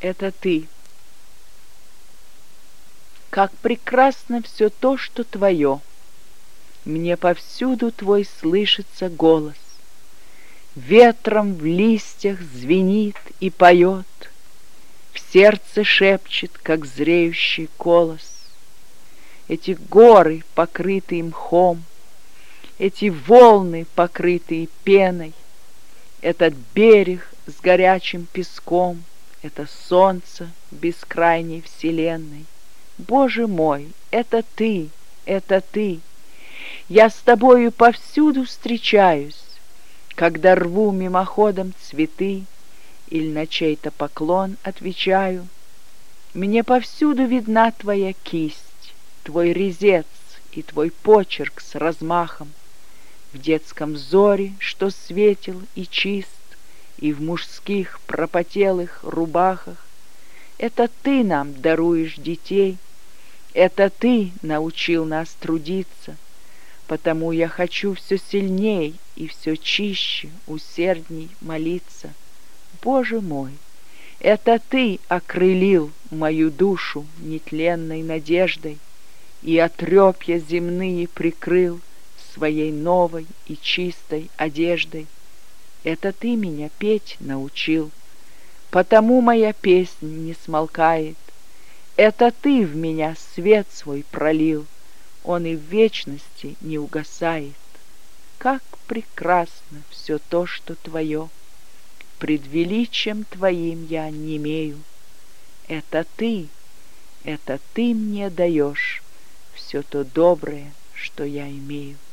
это ты. Как прекрасно все то, что твое. Мне повсюду твой слышится голос. Ветром в листьях звенит и поет, в сердце шепчет, как зреющий колос. Эти горы, покрытые мхом, эти волны, покрытые пеной, этот берег с горячим песком, это солнце бескрайней вселенной. Боже мой, это ты, это ты. Я с тобою повсюду встречаюсь, когда рву мимоходом цветы или на чей-то поклон отвечаю. Мне повсюду видна твоя кисть, твой резец и твой почерк с размахом, в детском взоре, что светел и чист, и в мужских пропотелых рубахах. Это ты нам даруешь детей, это ты научил нас трудиться, потому я хочу все сильней и все чище, усердней молиться. Боже мой, это ты окрылил мою душу нетленной надеждой и отрёпья земные прикрыл своей новой и чистой одеждой. Это ты меня петь научил, потому моя песня не смолкает. Это ты в меня свет свой пролил, он и в вечности не угасает. Как прекрасно все то, что твое, пред величием твоим я немею. Это ты мне даешь все то доброе, что я имею.